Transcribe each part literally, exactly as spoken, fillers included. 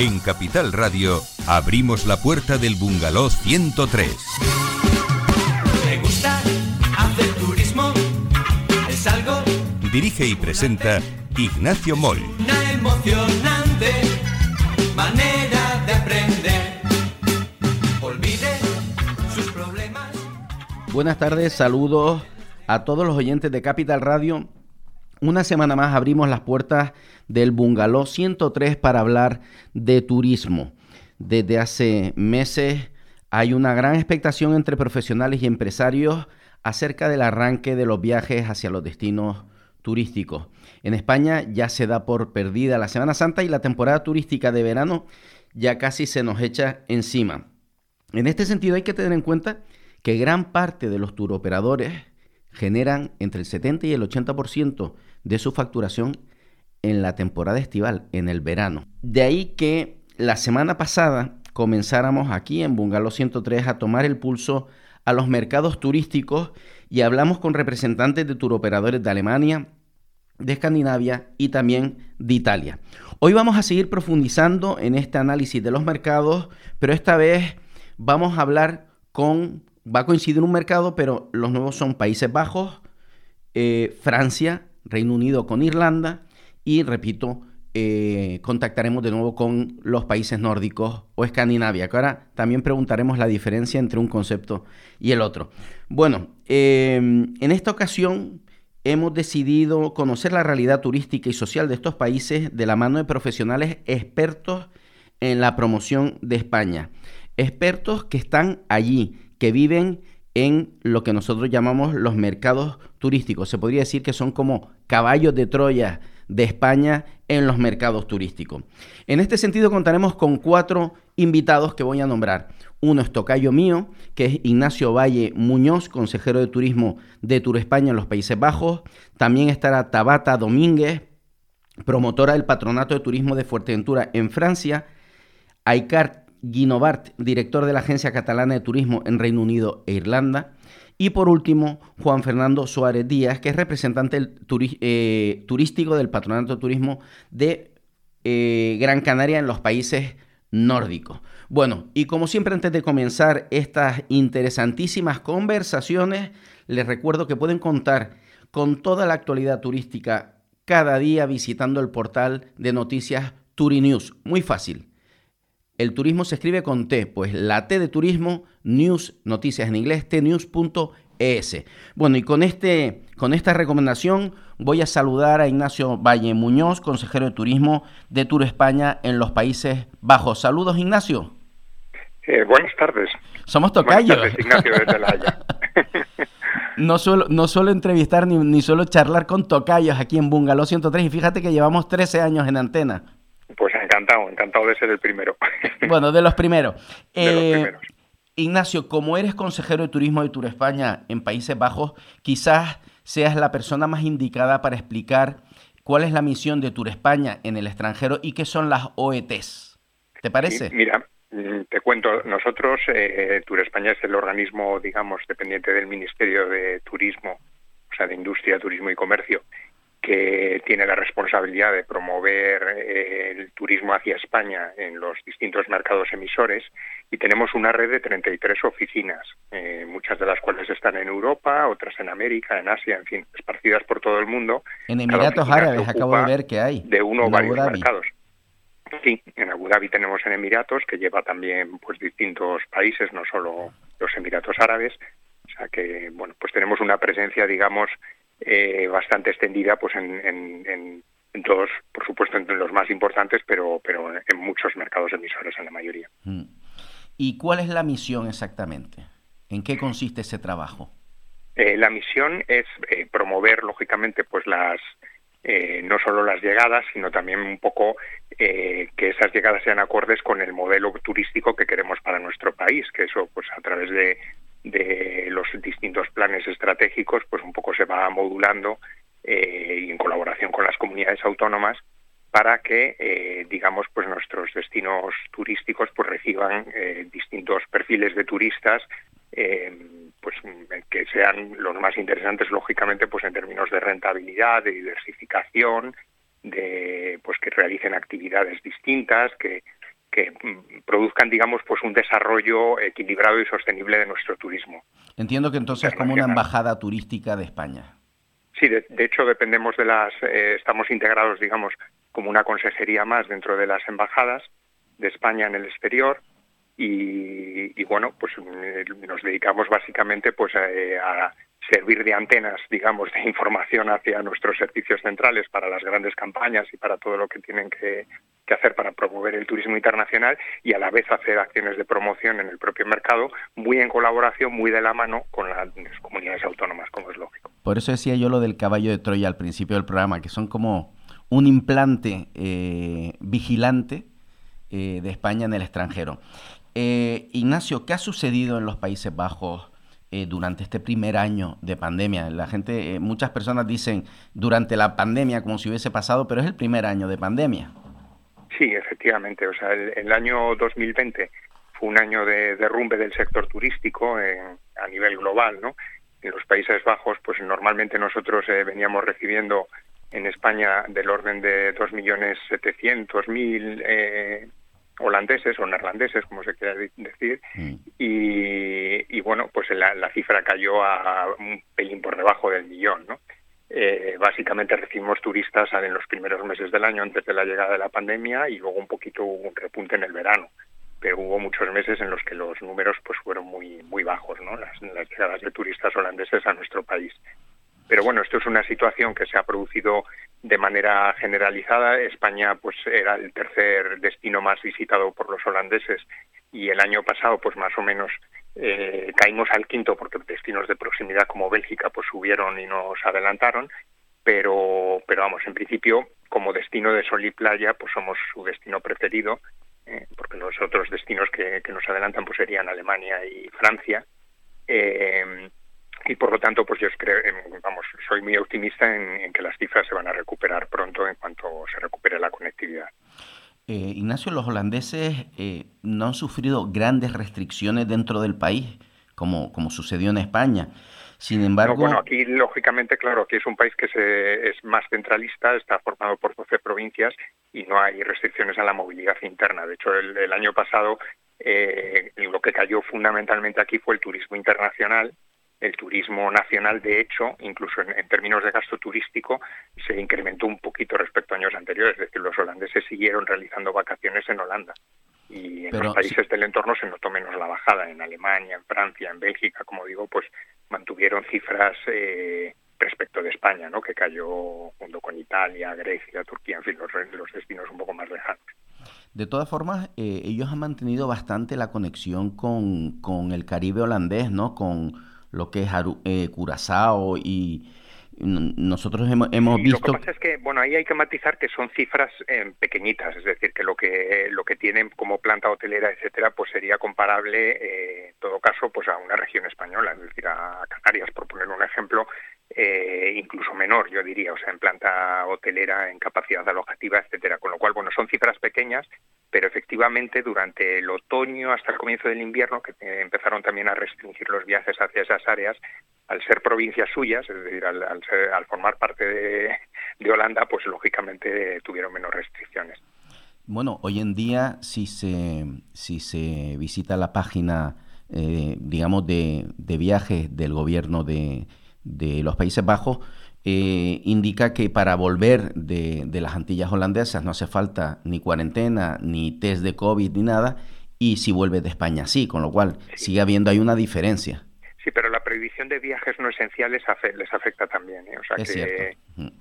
En Capital Radio abrimos la puerta del Bungalow ciento tres. Me gusta hacer turismo, es algo. Dirige y presenta Ignacio Moll. Una emocionante manera de aprender. Olvide sus problemas. Buenas tardes, saludos a todos los oyentes de Capital Radio. Una semana más abrimos las puertas del Bungalow ciento tres para hablar de turismo. Desde hace meses hay una gran expectación entre profesionales y empresarios acerca del arranque de los viajes hacia los destinos turísticos. En España ya se da por perdida la Semana Santa y la temporada turística de verano ya casi se nos echa encima. En este sentido hay que tener en cuenta que gran parte de los turoperadores generan entre el setenta y el ochenta por ciento de su facturación en la temporada estival, en el verano. De ahí que la semana pasada comenzáramos aquí en Bungalow ciento tres a tomar el pulso a los mercados turísticos y hablamos con representantes de turoperadores de Alemania, de Escandinavia y también de Italia. Hoy vamos a seguir profundizando en este análisis de los mercados, pero esta vez vamos a hablar con... Va a coincidir un mercado, pero los nuevos son Países Bajos, eh, Francia, Reino Unido con Irlanda y, repito, eh, contactaremos de nuevo con los países nórdicos o Escandinavia, que ahora también preguntaremos la diferencia entre un concepto y el otro. Bueno, eh, en esta ocasión hemos decidido conocer la realidad turística y social de estos países de la mano de profesionales expertos en la promoción de España. Expertos que están allí, que viven en lo que nosotros llamamos los mercados turísticos. Se podría decir que son como caballos de Troya de España en los mercados turísticos. En este sentido contaremos con cuatro invitados que voy a nombrar. Uno es tocayo mío, que es Ignacio Valle Muñoz, consejero de turismo de Turespaña en los Países Bajos. También estará Tabata Domínguez, promotora del Patronato de Turismo de Fuerteventura en Francia. Aikar Guinovart, director de la Agencia Catalana de Turismo en Reino Unido e Irlanda. Y por último, Juan Fernando Suárez Díaz, que es representante del turi- eh, turístico del Patronato de Turismo de eh, Gran Canaria en los países nórdicos. Bueno, y como siempre, antes de comenzar estas interesantísimas conversaciones, les recuerdo que pueden contar con toda la actualidad turística cada día visitando el portal de noticias Turinews. Muy fácil. El turismo se escribe con T, pues la T de turismo, news, noticias en inglés, t news punto e s. Bueno, y con, este, con esta recomendación voy a saludar a Ignacio Valle Muñoz, consejero de turismo de Turespaña en los Países Bajos. Saludos, Ignacio. Eh, buenas tardes. Somos tocayos. Buenas tardes, Ignacio, desde La Haya. No suelo, no suelo entrevistar ni, ni suelo charlar con tocayos aquí en Bungalow ciento tres y fíjate que llevamos trece años en antena. Pues encantado, encantado de ser el primero. Bueno, de los primeros. De los eh, primeros. Ignacio, como eres consejero de turismo de Turespaña en Países Bajos, quizás seas la persona más indicada para explicar cuál es la misión de Turespaña en el extranjero y qué son las O E Tes. ¿Te parece? Sí, mira, te cuento, nosotros, eh, Turespaña es el organismo, digamos, dependiente del Ministerio de Turismo, o sea, de Industria, Turismo y Comercio, que tiene la responsabilidad de promover eh, el turismo hacia España en los distintos mercados emisores, y tenemos una red de treinta y tres oficinas, eh, muchas de las cuales están en Europa, otras en América, en Asia, en fin, esparcidas por todo el mundo. En Emiratos Árabes acabo de ver que hay. De uno o varios Abu Dhabi. mercados. Sí, en Abu Dhabi tenemos en Emiratos, que lleva también pues distintos países, no solo los Emiratos Árabes. O sea que, bueno, pues tenemos una presencia, digamos, Eh, bastante extendida pues en, en, en, en todos, por supuesto, entre los más importantes, pero, pero en muchos mercados emisores, en la mayoría. ¿Y cuál es la misión exactamente? ¿En qué consiste ese trabajo? Eh, la misión es eh, promover, lógicamente, pues las eh, no solo las llegadas, sino también un poco eh, que esas llegadas sean acordes con el modelo turístico que queremos para nuestro país, que eso, pues a través de de los distintos planes estratégicos, pues un poco se va modulando eh, y en colaboración con las comunidades autónomas para que, eh, digamos, pues nuestros destinos turísticos pues reciban eh, distintos perfiles de turistas, eh, pues que sean los más interesantes, lógicamente, pues en términos de rentabilidad, de diversificación, de pues que realicen actividades distintas, que que produzcan, digamos, pues un desarrollo equilibrado y sostenible de nuestro turismo. Entiendo que entonces es como una embajada turística de España. Sí, de, de hecho dependemos de las, eh, estamos integrados, digamos, como una consejería más dentro de las embajadas de España en el exterior y, y bueno, pues eh, nos dedicamos básicamente pues eh, a servir de antenas, digamos, de información hacia nuestros servicios centrales para las grandes campañas y para todo lo que tienen que, que hacer para promover el turismo internacional y a la vez hacer acciones de promoción en el propio mercado, muy en colaboración, muy de la mano con las comunidades autónomas, como es lógico. Por eso decía yo lo del caballo de Troya al principio del programa, que son como un implante eh, vigilante eh, de España en el extranjero. Eh, Ignacio, ¿qué ha sucedido en los Países Bajos Eh, durante este primer año de pandemia? La gente, eh, muchas personas dicen durante la pandemia como si hubiese pasado, pero es el primer año de pandemia. Sí, efectivamente. O sea, el, el año dos mil veinte fue un año de derrumbe del sector turístico en, a nivel global, ¿no? En los Países Bajos, pues normalmente nosotros eh, veníamos recibiendo en España del orden de dos millones setecientos mil eh, holandeses o neerlandeses, como se quiera decir, mm. y, y bueno, pues la, la cifra cayó a un pelín por debajo del millón, ¿no? Eh, básicamente recibimos turistas en los primeros meses del año antes de la llegada de la pandemia y luego un poquito hubo un repunte en el verano, pero hubo muchos meses en los que los números pues fueron muy muy bajos, ¿no? Las, las llegadas de turistas holandeses a nuestro país. Pero bueno, esto es una situación que se ha producido de manera generalizada. España pues era el tercer destino más visitado por los holandeses y el año pasado pues más o menos eh, caímos al quinto porque destinos de proximidad como Bélgica pues subieron y nos adelantaron, pero pero vamos, en principio como destino de sol y playa pues somos su destino preferido, eh, porque los otros destinos que, que nos adelantan pues serían Alemania y Francia. Eh, Y por lo tanto, pues yo creo, vamos, soy muy optimista en, en que las cifras se van a recuperar pronto en cuanto se recupere la conectividad. Eh, Ignacio, los holandeses eh, no han sufrido grandes restricciones dentro del país, como, como sucedió en España. Sin embargo... No, bueno, aquí lógicamente, claro, aquí es un país que se, es más centralista, está formado por doce provincias y no hay restricciones a la movilidad interna. De hecho, el, el año pasado eh, lo que cayó fundamentalmente aquí fue el turismo internacional. El turismo nacional, de hecho, incluso en, en términos de gasto turístico, se incrementó un poquito respecto a años anteriores. Es decir, los holandeses siguieron realizando vacaciones en Holanda. Y en Pero, los países sí. del entorno se notó menos la bajada. En Alemania, en Francia, en Bélgica, como digo, pues mantuvieron cifras eh, respecto de España, ¿no? Que cayó junto con Italia, Grecia, Turquía, en fin, los, los destinos un poco más lejanos. De todas formas, eh, ellos han mantenido bastante la conexión con, con el Caribe holandés, ¿no? Con lo que es eh, Curazao y nosotros hemos, hemos sí, visto... Lo que pasa es que, bueno, ahí hay que matizar que son cifras eh, pequeñitas, es decir, que lo que lo que tienen como planta hotelera, etcétera, pues sería comparable, eh, en todo caso, pues a una región española, es decir, a Canarias, por poner un ejemplo, eh, incluso menor, yo diría, o sea, en planta hotelera, en capacidad alojativa, etcétera. Con lo cual, bueno, son cifras pequeñas, pero efectivamente durante el otoño hasta el comienzo del invierno, que eh, empezaron también a restringir los viajes hacia esas áreas, al ser provincias suyas, es decir, al, al, ser, al formar parte de, de Holanda, pues lógicamente tuvieron menos restricciones. Bueno, hoy en día, si se, si se visita la página, eh, digamos, de, de viajes del gobierno de, de los Países Bajos, eh, indica que para volver de, de las Antillas holandesas no hace falta ni cuarentena, ni test de COVID, ni nada, y si vuelve de España sí, con lo cual sí. sigue habiendo ahí una diferencia. Sí, pero la prohibición de viajes no esenciales les afecta también, ¿eh? O sea es que... cierto. Mm.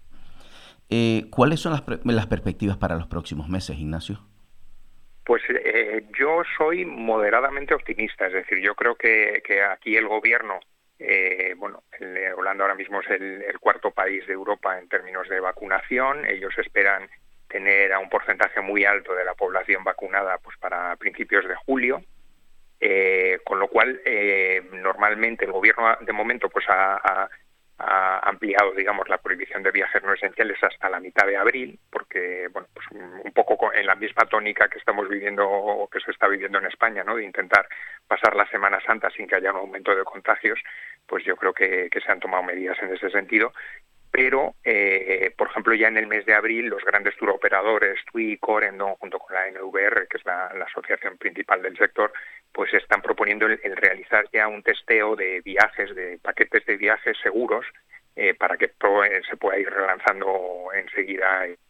Eh, ¿Cuáles son las, pre- las perspectivas para los próximos meses, Ignacio? Pues eh, yo soy moderadamente optimista, es decir, yo creo que, que aquí el gobierno, eh, bueno, el, Holanda ahora mismo es el, el cuarto país de Europa en términos de vacunación, ellos esperan tener a un porcentaje muy alto de la población vacunada pues para principios de julio. Eh, con lo cual, eh, normalmente el gobierno de momento pues ha, ha, ha ampliado, digamos, la prohibición de viajes no esenciales hasta la mitad de abril, porque, bueno, pues un poco en la misma tónica que estamos viviendo o que se está viviendo en España, ¿no? De intentar pasar la Semana Santa sin que haya un aumento de contagios, pues yo creo que, que se han tomado medidas en ese sentido. pero, eh, por ejemplo, ya en el mes de abril los grandes turoperadores, TUI y Corendon, junto con la N V R, que es la, la asociación principal del sector, pues están proponiendo el, el realizar ya un testeo de viajes, de paquetes de viajes seguros, eh, para que pro, eh, se pueda ir relanzando enseguida eh,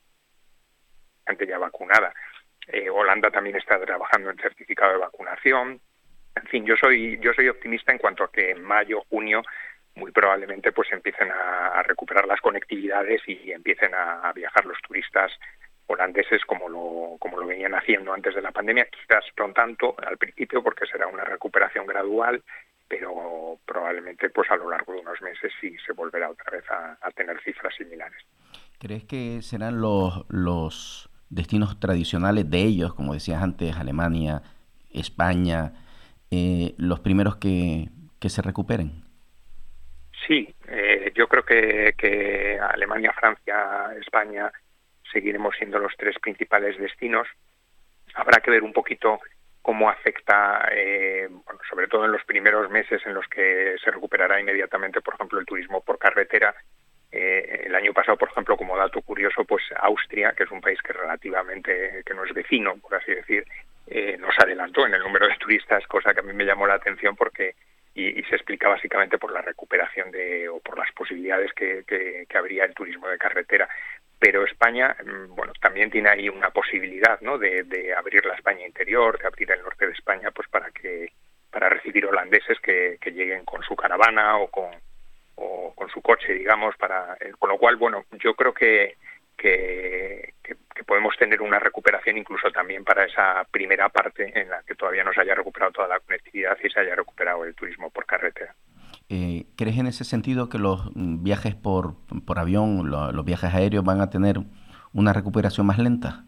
gente ya vacunada. Eh, Holanda también está trabajando en certificado de vacunación. En fin, yo soy yo soy optimista en cuanto a que en mayo, junio, muy probablemente pues empiecen a, a recuperar las conectividades y empiecen a, a viajar los turistas holandeses como lo como lo venían haciendo antes de la pandemia, quizás no tanto al principio porque será una recuperación gradual, pero probablemente pues a lo largo de unos meses sí se volverá otra vez a, a tener cifras similares. ¿Crees que serán los los destinos tradicionales de ellos, como decías antes, Alemania, España, eh, los primeros que, que se recuperen? Sí, eh, yo creo que, que Alemania, Francia, España seguiremos siendo los tres principales destinos. Habrá que ver un poquito cómo afecta, eh, bueno, sobre todo en los primeros meses en los que se recuperará inmediatamente, por ejemplo, el turismo por carretera. Eh, el año pasado, por ejemplo, como dato curioso, pues Austria, que es un país que relativamente, que no es vecino, por así decir, eh, nos adelantó en el número de turistas, cosa que a mí me llamó la atención porque y, y se explica básicamente por la recuperación de o por las posibilidades que, que, que habría el turismo de carretera. Pero España, bueno, también tiene ahí una posibilidad, ¿no?, de, de abrir la España interior, de abrir el norte de España, pues para que para recibir holandeses que, que lleguen con su caravana o con o con su coche, digamos, para eh, con lo cual, bueno, yo creo que, que, que, que podemos tener una recuperación incluso también para esa primera parte en la que todavía no se haya recuperado toda la conectividad y se haya recuperado el turismo por carretera. Eh, ¿Crees en ese sentido que los viajes por, por avión, lo, los viajes aéreos van a tener una recuperación más lenta?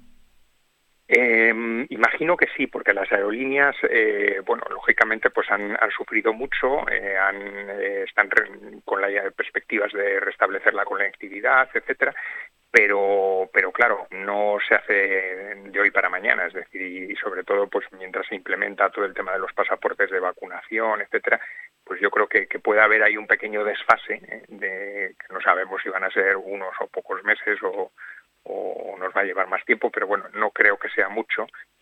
Eh, imagino que sí, porque las aerolíneas, eh, bueno, lógicamente, pues han, han sufrido mucho, eh, han, eh, están re, con las perspectivas de restablecer la conectividad, etcétera, pero, pero claro, no se hace de hoy para mañana, es decir, y sobre todo, pues mientras se implementa todo el tema de los pasaportes de vacunación, etcétera, pues yo creo que, que puede haber ahí un pequeño desfase, eh, de que no sabemos si van a ser unos o pocos meses o o nos va a llevar más tiempo, pero bueno, no creo que sea mucho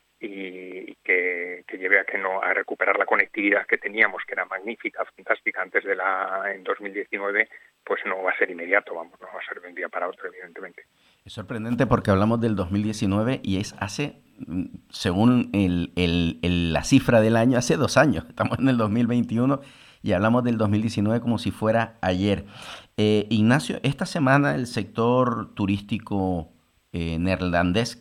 y que, que lleve a que no a recuperar la conectividad que teníamos, que era magnífica, fantástica antes de la en dos mil diecinueve, pues no va a ser inmediato, vamos, no va a ser de un día para otro, evidentemente. Es sorprendente porque hablamos del dos mil diecinueve y es hace, según el, el, el, la cifra del año, hace dos años. Estamos en el dos mil veintiuno y hablamos del dos mil diecinueve como si fuera ayer. Eh, Ignacio, esta semana el sector turístico eh, neerlandés,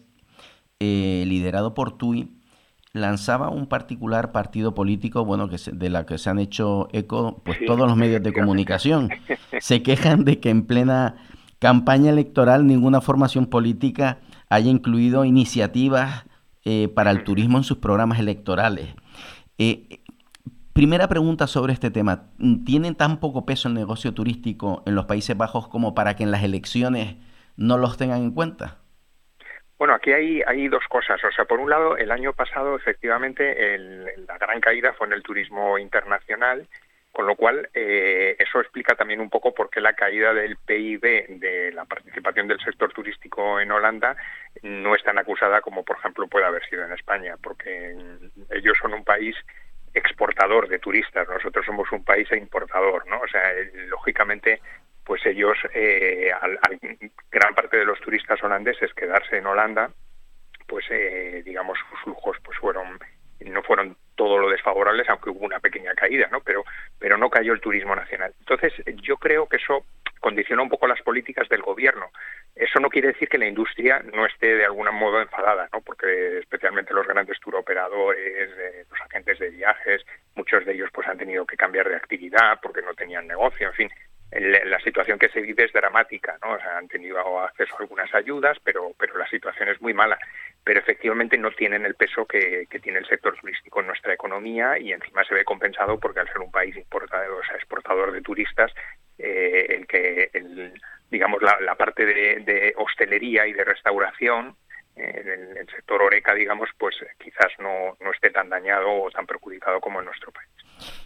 eh, liderado por TUI, lanzaba un particular partido político, bueno, que se, de la que se han hecho eco pues sí, todos los medios de comunicación. Se quejan de que en plena campaña electoral ninguna formación política haya incluido iniciativas eh, para el turismo en sus programas electorales. Eh, primera pregunta sobre este tema. ¿Tiene tan poco peso el negocio turístico en los Países Bajos como para que en las elecciones no los tengan en cuenta? Bueno, aquí hay, hay dos cosas. O sea, por un lado, el año pasado, efectivamente, el, la gran caída fue en el turismo internacional, con lo cual eh, eso explica también un poco por qué la caída del P I B de la participación del sector turístico en Holanda no es tan acusada como, por ejemplo, puede haber sido en España, porque ellos son un país exportador de turistas, nosotros somos un país importador, ¿no? O sea, lógicamente, pues ellos, eh, al, al gran parte de los turistas holandeses quedarse en Holanda, pues eh, digamos sus flujos pues fueron no fueron todo lo desfavorables, aunque hubo una pequeña caída, ¿no? Pero pero no cayó el turismo nacional. Entonces, yo creo que eso condiciona un poco las políticas del gobierno. Eso no quiere decir que la industria no esté de algún modo enfadada, ¿no? Porque especialmente los grandes turoperadores, eh, los agentes de viajes, muchos de ellos pues han tenido que cambiar de actividad porque no tenían negocio, en fin. La situación que se vive es dramática, ¿no? O sea, han tenido acceso a algunas ayudas, pero pero la situación es muy mala. Pero efectivamente no tienen el peso que, que tiene el sector turístico en nuestra economía y encima se ve compensado porque al ser un país importador, o sea, exportador de turistas, eh, el que el, digamos la, la parte de, de hostelería y de restauración, eh, el, el sector horeca, digamos, pues quizás no, no esté tan dañado o tan perjudicado como en nuestro país.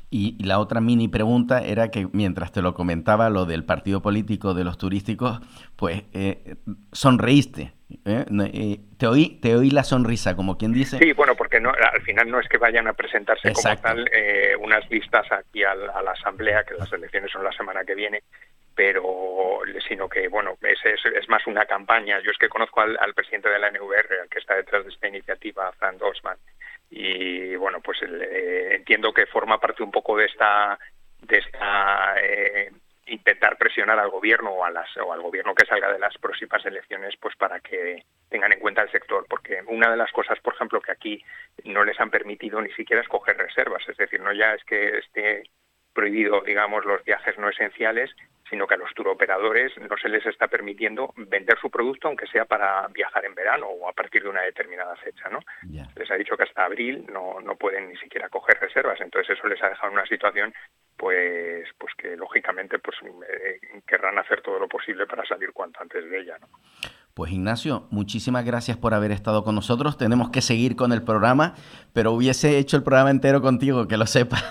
Y, y la otra mini pregunta era que mientras te lo comentaba, lo del partido político de los turísticos, pues eh, sonreíste. ¿eh? Eh, te oí, te oí la sonrisa, como quien dice. Sí, bueno, porque no, al final no es que vayan a presentarse Exacto. como tal eh, unas listas aquí a la, a la Asamblea, que las elecciones son la semana que viene, pero sino que, bueno, es, es, es más una campaña. Yo es que conozco al, al presidente de la N V R, al que está detrás de esta iniciativa, Frank Osman, y bueno, pues eh, entiendo que forma parte un poco de esta de esta eh, intentar presionar al gobierno o a las o al gobierno que salga de las próximas elecciones, pues para que tengan en cuenta el sector, porque una de las cosas, por ejemplo, que aquí no les han permitido ni siquiera es coger reservas, es decir, no ya es que esté prohibido, digamos, los viajes no esenciales, sino que a los turoperadores no se les está permitiendo vender su producto, aunque sea para viajar en verano o a partir de una determinada fecha, ¿no? Yeah. Les ha dicho que hasta abril no, no pueden ni siquiera coger reservas, entonces eso les ha dejado en una situación pues pues que lógicamente pues eh, querrán hacer todo lo posible para salir cuanto antes de ella, ¿no? Pues Ignacio, muchísimas gracias por haber estado con nosotros. Tenemos que seguir con el programa, pero hubiese hecho el programa entero contigo, que lo sepas.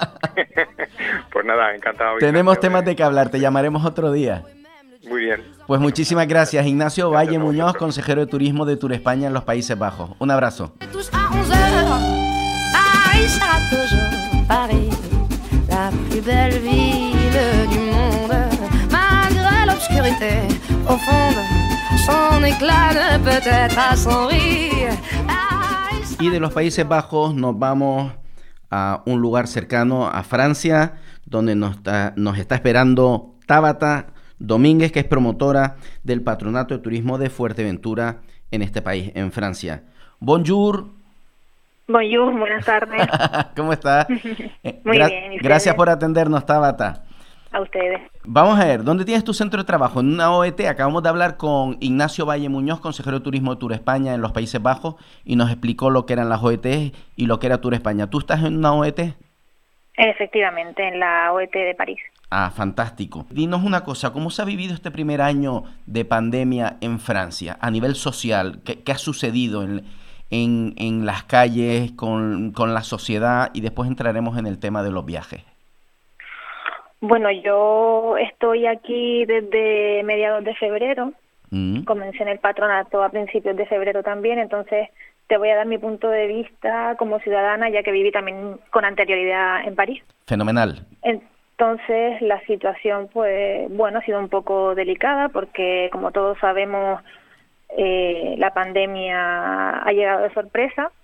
Pues nada, encantado. Tenemos Ignacio, temas eh. de que hablar, te llamaremos otro día. Muy bien. Pues muchísimas gracias, Ignacio Gracias Valle a Muñoz, vosotros. consejero de turismo de Tour España en los Países Bajos. Un abrazo. Tous à onze heures, Paris sera toujours Paris, la plus belle ville du monde. Malgré l'obscurité profonde, son éclat ne peut être assombri. Paris Y de los Países Bajos nos vamos a un lugar cercano a Francia, donde nos está, nos está esperando Tabata Domínguez, que es promotora del Patronato de Turismo de Fuerteventura en este país, en Francia. Bonjour. Bonjour, buenas tardes. ¿Cómo está? Muy Gra- bien, ¿y ustedes? Gracias por atendernos, Tabata. A ustedes. Vamos a ver, ¿dónde tienes tu centro de trabajo? En una O E T. Acabamos de hablar con Ignacio Valle Muñoz, consejero de Turismo de Tour España en los Países Bajos, y nos explicó lo que eran las O E T y lo que era Tour España. ¿Tú estás en una O E T? Efectivamente, en la O E T de París. Ah, fantástico. Dinos una cosa, ¿cómo se ha vivido este primer año de pandemia en Francia a nivel social? ¿Qué, qué ha sucedido en, en, en las calles, con, con la sociedad? Y después entraremos en el tema de los viajes. Bueno, yo estoy aquí desde mediados de febrero. Mm. Comencé en el patronato a principios de febrero también, entonces te voy a dar mi punto de vista como ciudadana, ya que viví también con anterioridad en París. Fenomenal. Entonces, la situación, pues, bueno, ha sido un poco delicada porque, como todos sabemos, eh, la pandemia ha llegado de sorpresa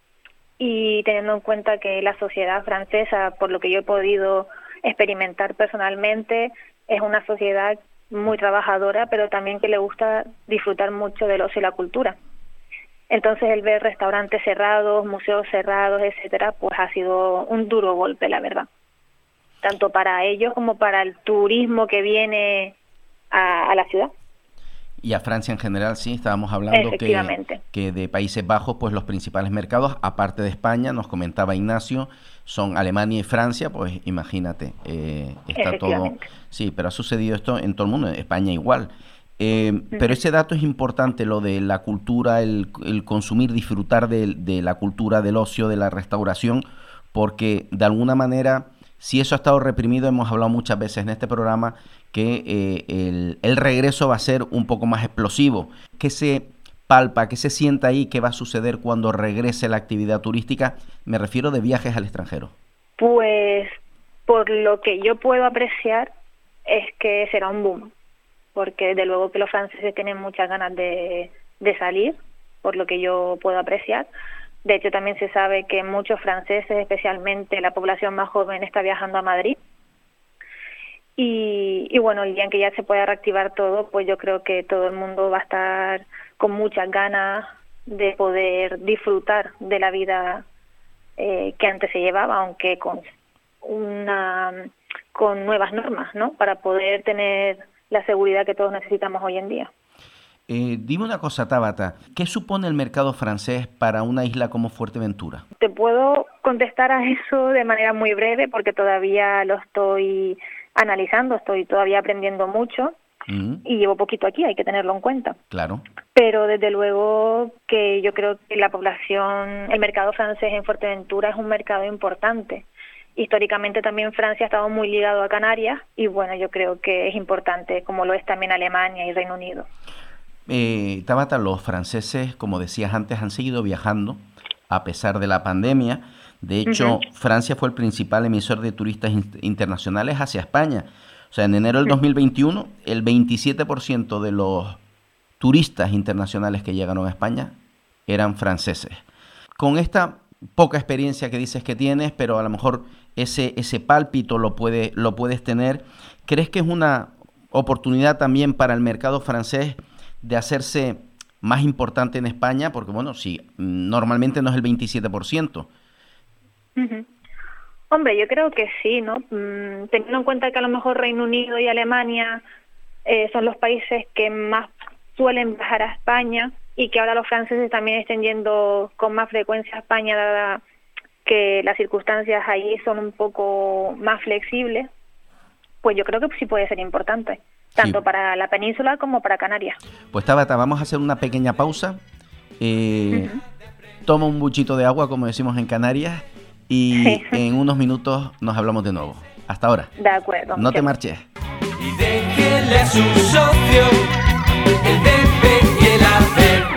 y teniendo en cuenta que la sociedad francesa, por lo que yo he podido experimentar personalmente, es una sociedad muy trabajadora, pero también que le gusta disfrutar mucho del ocio y la cultura. Entonces, el ver restaurantes cerrados, museos cerrados, etcétera, pues ha sido un duro golpe, la verdad. Tanto para ellos como para el turismo que viene a, a la ciudad. Y a Francia en general, sí, estábamos hablando que, que de Países Bajos, pues los principales mercados, aparte de España, nos comentaba Ignacio, son Alemania y Francia, pues imagínate, eh, está todo... Sí, pero ha sucedido esto en todo el mundo, en España igual. Eh, uh-huh. Pero ese dato es importante, lo de la cultura, el, el consumir, disfrutar de, de la cultura, del ocio, de la restauración, porque de alguna manera... Si eso ha estado reprimido, hemos hablado muchas veces en este programa que eh, el, el regreso va a ser un poco más explosivo. ¿Qué se palpa, qué se sienta ahí, qué va a suceder cuando regrese la actividad turística? Me refiero de viajes al extranjero. Pues por lo que yo puedo apreciar es que será un boom, porque desde luego que los franceses tienen muchas ganas de, de salir, por lo que yo puedo apreciar. De hecho, también se sabe que muchos franceses, especialmente la población más joven, está viajando a Madrid. Y, y bueno, el día en que ya se pueda reactivar todo, pues yo creo que todo el mundo va a estar con muchas ganas de poder disfrutar de la vida eh, que antes se llevaba, aunque con una con nuevas normas, ¿no? Para poder tener la seguridad que todos necesitamos hoy en día. Eh, dime una cosa, Tabata, ¿qué supone el mercado francés para una isla como Fuerteventura? Te puedo contestar a eso de manera muy breve porque todavía lo estoy analizando, estoy todavía aprendiendo mucho mm. y llevo poquito aquí, hay que tenerlo en cuenta. Claro. Pero desde luego que yo creo que la población, el mercado francés en Fuerteventura es un mercado importante históricamente también Francia ha estado muy ligado a Canarias y bueno, yo creo que es importante, como lo es también Alemania y Reino Unido. Eh, Tabata, los franceses, como decías antes, han seguido viajando a pesar de la pandemia. De hecho, uh-huh. Francia fue el principal emisor de turistas in- internacionales hacia España. O sea, en enero del dos mil veintiuno, el veintisiete por ciento de los turistas internacionales que llegaron a España eran franceses. Con esta poca experiencia que dices que tienes, pero a lo mejor ese, ese pálpito lo, puede, lo puedes tener, ¿crees que es una oportunidad también para el mercado francés de hacerse más importante en España? Porque, bueno, sí, normalmente no es el veintisiete por ciento. Uh-huh. Hombre, yo creo que sí, ¿no? Mm, teniendo en cuenta que a lo mejor Reino Unido y Alemania eh, son los países que más suelen viajar a España y que ahora los franceses también estén yendo con más frecuencia a España, dada que las circunstancias ahí son un poco más flexibles, pues yo creo que sí puede ser importante, tanto sí. para la península como para Canarias. Pues Tabata, vamos a hacer una pequeña pausa. Eh, uh-huh. Toma un buchito de agua, como decimos en Canarias, y sí. en unos minutos nos hablamos de nuevo. Hasta ahora. De acuerdo. No te marches. Y déjele a su socio el debe y el hacer.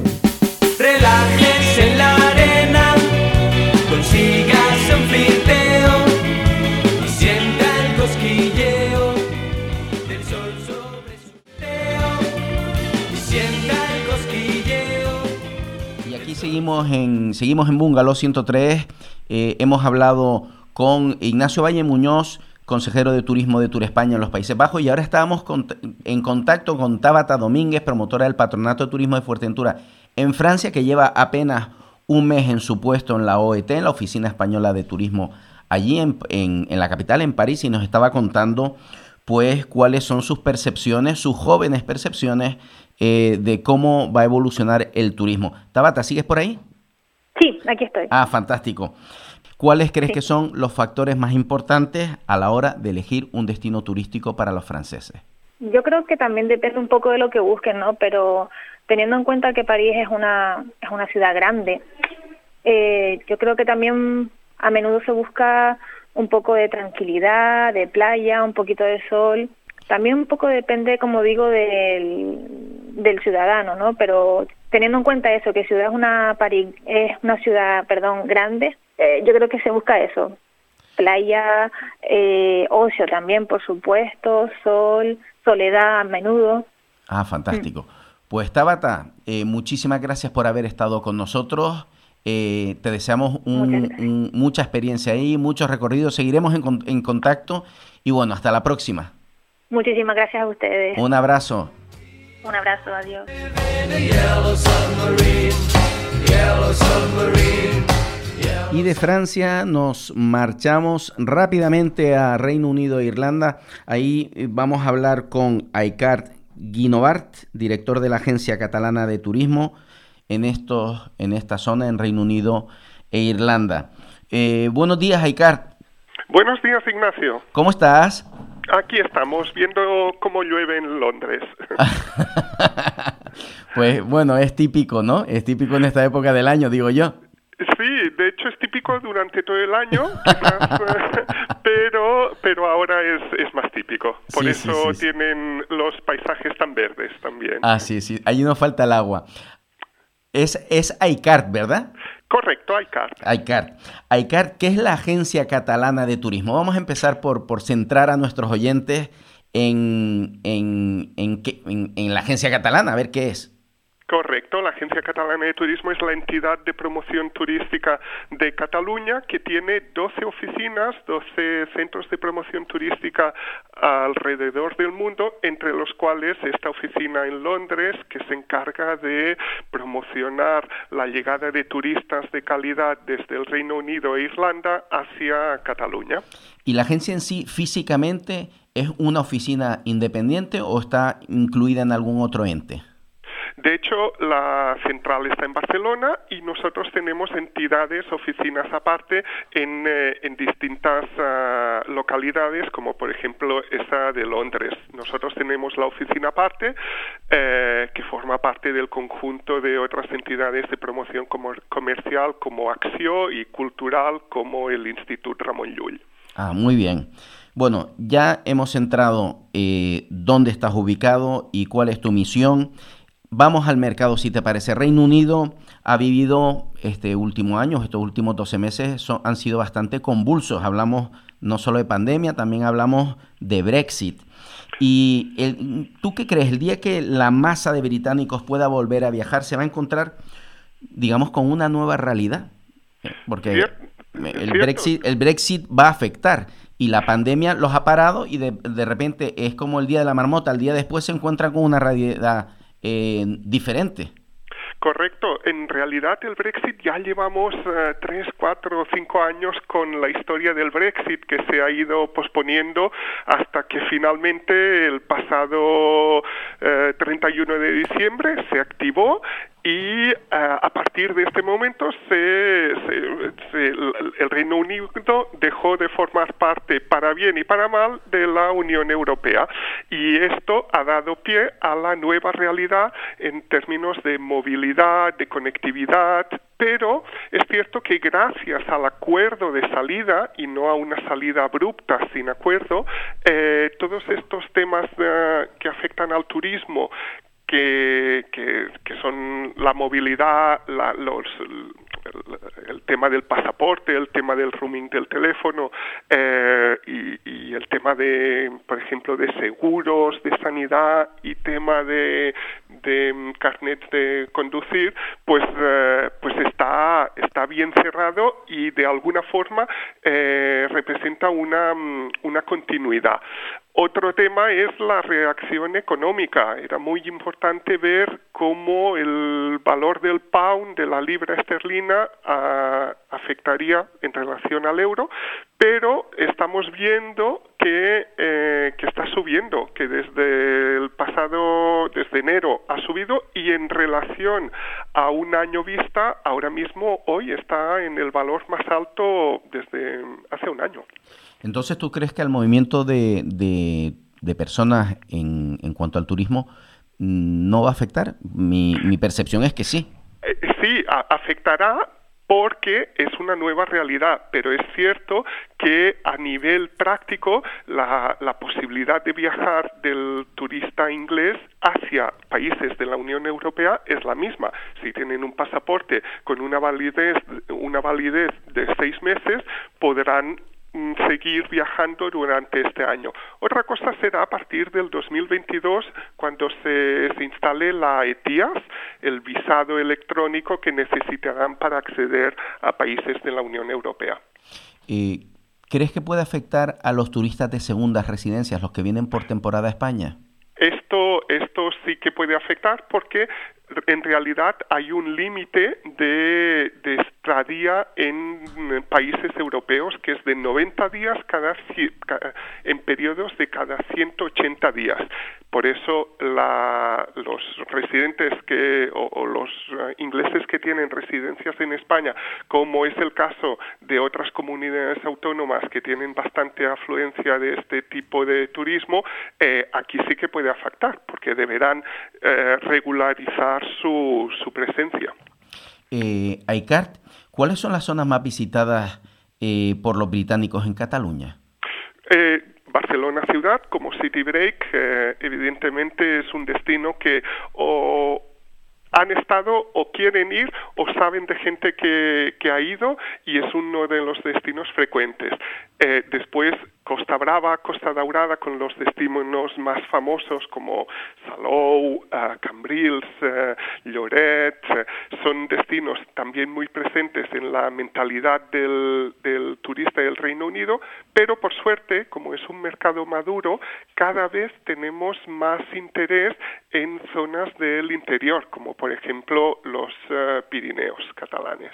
Relájese en la arena, consígase un friteo y sienta el cosquilleo del sol sobre su pelo y sienta el cosquilleo. Y aquí seguimos en seguimos en Bungalow ciento tres. Eh, hemos hablado con Ignacio Valle Muñoz, consejero de Turismo de Tour España en los Países Bajos, y ahora estábamos con, en contacto con Tabata Domínguez, promotora del Patronato de Turismo de Fuerteventura en Francia, que lleva apenas un mes en su puesto en la O E T, en la Oficina Española de Turismo, allí en, en, en la capital, en París, y nos estaba contando pues cuáles son sus percepciones, sus jóvenes percepciones eh, de cómo va a evolucionar el turismo. Tabata, ¿sigues por ahí? Sí, aquí estoy. Ah, fantástico. ¿Cuáles crees sí. que son los factores más importantes a la hora de elegir un destino turístico para los franceses? Yo creo que también depende un poco de lo que busquen, ¿no? Pero teniendo en cuenta que París es una es una ciudad grande, eh, yo creo que también a menudo se busca un poco de tranquilidad, de playa, un poquito de sol. También un poco depende, como digo, del, del ciudadano, ¿no? Pero teniendo en cuenta eso, que ciudad es una París es una ciudad, perdón, grande, eh, yo creo que se busca eso. Playa, eh, ocio también, por supuesto, sol, soledad a menudo. Ah, fantástico. Mm. Pues Tabata, eh, muchísimas gracias por haber estado con nosotros. Eh, te deseamos un, un, mucha experiencia ahí, muchos recorridos. Seguiremos en, en contacto y bueno, hasta la próxima. Muchísimas gracias a ustedes. Un abrazo. Un abrazo, adiós. Y de Francia nos marchamos rápidamente a Reino Unido e Irlanda. Ahí vamos a hablar con Aicart Guinovart, director de la Agencia Catalana de Turismo en, estos, en esta zona, en Reino Unido e Irlanda. Eh, buenos días, Aicart. Buenos días, Ignacio. ¿Cómo estás? Aquí estamos, viendo cómo llueve en Londres. Pues bueno, es típico, ¿no? Es típico en esta época del año, digo yo. Sí, de hecho es típico durante todo el año, quizás, pero pero ahora es, es más típico. Por sí, eso sí, sí, tienen sí. los paisajes tan verdes también. Ah, sí, sí. Allí no falta el agua. Es, es Aicart, ¿verdad? Correcto, Aicart. Aicart. Aicart, ¿qué es la Agencia Catalana de Turismo? Vamos a empezar por, por centrar a nuestros oyentes en, en, en, qué, en, en la Agencia Catalana, a ver qué es. Correcto, la Agencia Catalana de Turismo es la entidad de promoción turística de Cataluña que tiene doce oficinas, doce centros de promoción turística alrededor del mundo, entre los cuales esta oficina en Londres que se encarga de promocionar la llegada de turistas de calidad desde el Reino Unido e Irlanda hacia Cataluña. ¿Y la agencia en sí físicamente es una oficina independiente o está incluida en algún otro ente? De hecho, la central está en Barcelona y nosotros tenemos entidades, oficinas aparte en, eh, en distintas uh, localidades, como por ejemplo esa de Londres. Nosotros tenemos la oficina aparte, eh, que forma parte del conjunto de otras entidades de promoción comer- comercial como Acció y cultural como el Institut Ramon Llull. Ah, muy bien. Bueno, ya hemos centrado eh, dónde estás ubicado y cuál es tu misión. Vamos al mercado, si te parece. Reino Unido ha vivido este último año, estos últimos doce meses son, han sido bastante convulsos. Hablamos no solo de pandemia, también hablamos de Brexit. Y el, ¿tú qué crees? El día que la masa de británicos pueda volver a viajar, ¿se va a encontrar, digamos, con una nueva realidad? Porque el Brexit, el Brexit va a afectar. Y la pandemia los ha parado y de, de repente es como el día de la marmota. Al día después se encuentran con una realidad eh, diferente. Correcto. En realidad el Brexit ya llevamos uh, tres, cuatro, cinco años con la historia del Brexit que se ha ido posponiendo hasta que finalmente el pasado uh, treinta y uno de diciembre se activó. Y uh, a partir de este momento se, se, se, el Reino Unido dejó de formar parte, para bien y para mal, de la Unión Europea. Y esto ha dado pie a la nueva realidad en términos de movilidad, de conectividad, pero es cierto que gracias al acuerdo de salida, y no a una salida abrupta sin acuerdo, eh, todos estos temas uh, que afectan al turismo, Que, que, que son la movilidad, la, los, el, el tema del pasaporte, el tema del roaming del teléfono eh, y, y el tema de, por ejemplo, de seguros, de sanidad y tema de, de carnet de conducir, pues, eh, pues está, está bien cerrado y de alguna forma eh, representa una, una continuidad. Otro tema es la reacción económica. Era muy importante ver cómo el valor del pound, de la libra esterlina, uh, afectaría en relación al euro, pero estamos viendo que, eh, que está subiendo, que desde el pasado, desde enero ha subido y en relación a un año vista, ahora mismo, hoy está en el valor más alto desde hace un año. Entonces, ¿tú crees que el movimiento de, de, de personas en, en cuanto al turismo no va a afectar? Mi, mi percepción es que sí. Eh, sí, a, afectará porque es una nueva realidad, pero es cierto que a nivel práctico la, la posibilidad de viajar del turista inglés hacia países de la Unión Europea es la misma. Si tienen un pasaporte con una validez, una validez de seis meses, podrán seguir viajando durante este año. Otra cosa será a partir del dos mil veintidós, cuando se, se instale la E T I A S, el visado electrónico que necesitarán para acceder a países de la Unión Europea. Eh, ¿Crees que puede afectar a los turistas de segundas residencias, los que vienen por temporada a España? Esto, esto sí que puede afectar porque en realidad hay un límite de, de estadía en países europeos que es de noventa días cada, en periodos de cada ciento ochenta días. Por eso la, los residentes que o, o los uh, ingleses que tienen residencias en España, como es el caso de otras comunidades autónomas que tienen bastante afluencia de este tipo de turismo, eh, aquí sí que puede afectar, porque deberán eh, regularizar su, su presencia. Eh, Aicart, ¿cuáles son las zonas más visitadas eh, por los británicos en Cataluña? Eh, Barcelona ciudad, como City Break, eh, evidentemente es un destino que o han estado o quieren ir o saben de gente que, que ha ido y es uno de los destinos frecuentes. Eh, después Costa Brava, Costa Daurada, con los destinos más famosos como Salou, uh, Cambrils, uh, Lloret, uh, son destinos también muy presentes en la mentalidad del, del turista del Reino Unido, pero por suerte, como es un mercado maduro, cada vez tenemos más interés en zonas del interior, como por ejemplo los uh, Pirineos catalanes.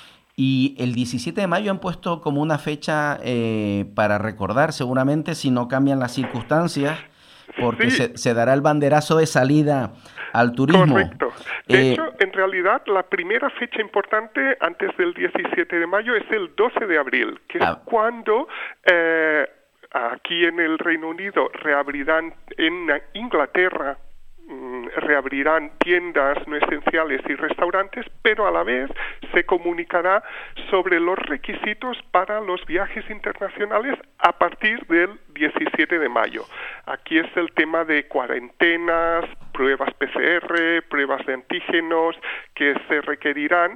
Y el diecisiete de mayo han puesto como una fecha eh, para recordar, seguramente, si no cambian las circunstancias, porque Sí. se, se dará el banderazo de salida al turismo. Correcto. De Eh, hecho, en realidad, la primera fecha importante antes del diecisiete de mayo es el doce de abril, que es Ah. cuando eh, aquí en el Reino Unido reabrirán en Inglaterra mm, reabrirán tiendas no esenciales y restaurantes, pero a la vez se comunicará sobre los requisitos para los viajes internacionales a partir del diecisiete de mayo. Aquí es el tema de cuarentenas, pruebas P C R, pruebas de antígenos que se requerirán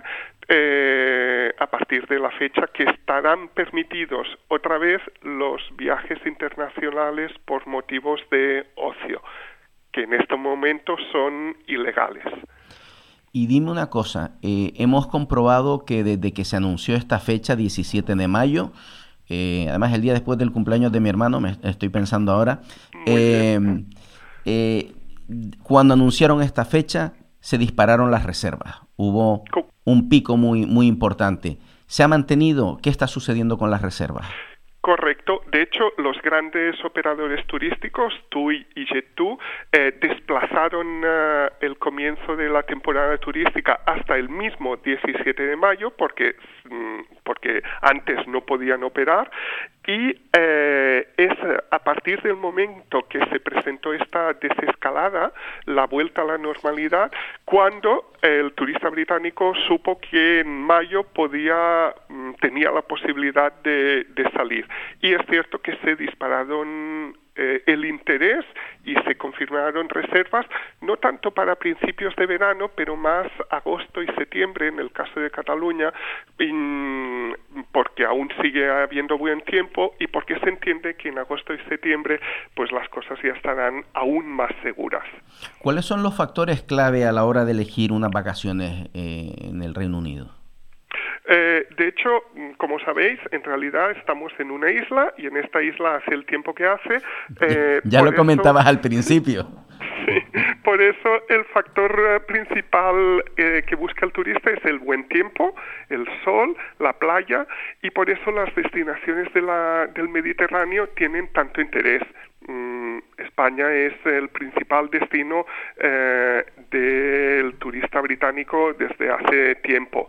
eh, a partir de la fecha, que estarán permitidos otra vez los viajes internacionales por motivos de ocio, que en este momento son ilegales. Y dime una cosa, eh, hemos comprobado que desde que se anunció esta fecha, diecisiete de mayo, eh, además el día después del cumpleaños de mi hermano, me estoy pensando ahora, eh, eh, cuando anunciaron esta fecha, se dispararon las reservas. Hubo un pico muy, muy importante. ¿Se ha mantenido? ¿Qué está sucediendo con las reservas? Correcto. De hecho, los grandes operadores turísticos, TUI y JetToo, eh, desplazaron eh, el comienzo de la temporada turística hasta el mismo diecisiete de mayo, porque, mm, porque antes no podían operar, y eh, es a partir del momento que se presentó esta desescalada, la vuelta a la normalidad, cuando el turista británico supo que en mayo podía, mm, tenía la posibilidad de, de salir. Y es cierto que se dispararon eh, el interés y se confirmaron reservas, no tanto para principios de verano, pero más agosto y septiembre en el caso de Cataluña, y, porque aún sigue habiendo buen tiempo y porque se entiende que en agosto y septiembre pues las cosas ya estarán aún más seguras. ¿Cuáles son los factores clave a la hora de elegir unas vacaciones eh, en el Reino Unido? Eh, de hecho, como sabéis, en realidad estamos en una isla y en esta isla hace el tiempo que hace. Eh, ya lo comentabas eso, al principio. Sí, por eso el factor eh, principal eh, que busca el turista es el buen tiempo, el sol, la playa, y por eso las destinaciones de la, del Mediterráneo tienen tanto interés. Mm, España es el principal destino eh, del turista británico desde hace tiempo.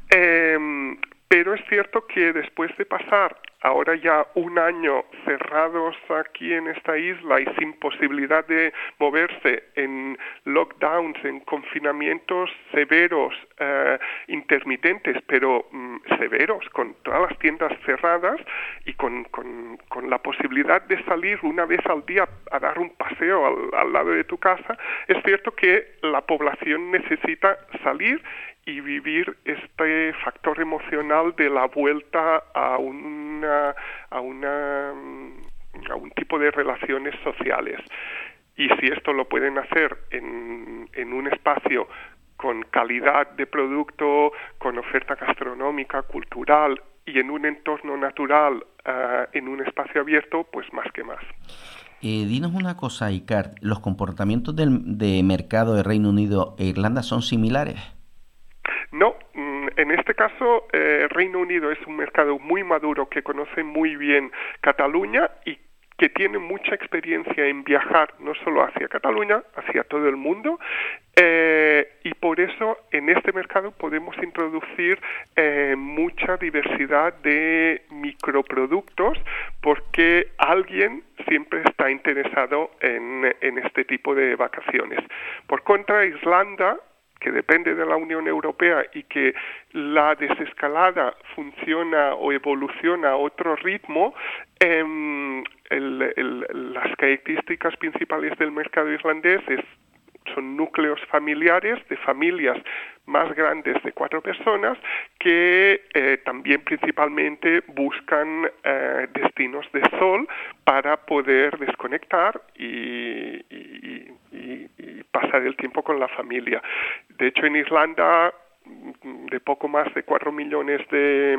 Eh, pero es cierto que después de pasar ahora ya un año cerrados aquí en esta isla y sin posibilidad de moverse, en lockdowns, en confinamientos severos, eh, intermitentes, pero mm, severos, con todas las tiendas cerradas y con, con, con la posibilidad de salir una vez al día a dar un paseo al, al lado de tu casa, es cierto que la población necesita salir y vivir este factor emocional de la vuelta a una a una a un tipo de relaciones sociales. Y si esto lo pueden hacer en, en un espacio con calidad de producto, con oferta gastronómica, cultural y en un entorno natural, uh, en un espacio abierto, pues más que más. Eh, dinos una cosa, Icar, ¿los comportamientos del de mercado de Reino Unido e Irlanda son similares? No, en este caso eh, Reino Unido es un mercado muy maduro que conoce muy bien Cataluña y que tiene mucha experiencia en viajar no solo hacia Cataluña, hacia todo el mundo, eh, y por eso en este mercado podemos introducir eh, mucha diversidad de microproductos, porque alguien siempre está interesado en, en este tipo de vacaciones. Por contra, Irlanda, que depende de la Unión Europea y que la desescalada funciona o evoluciona a otro ritmo, eh, el, el, las características principales del mercado irlandés es, son núcleos familiares de familias más grandes de cuatro personas que eh, también principalmente buscan eh, destinos de sol para poder desconectar y, y, y, y pasar el tiempo con la familia. De hecho, en Irlanda, de poco más de cuatro millones de,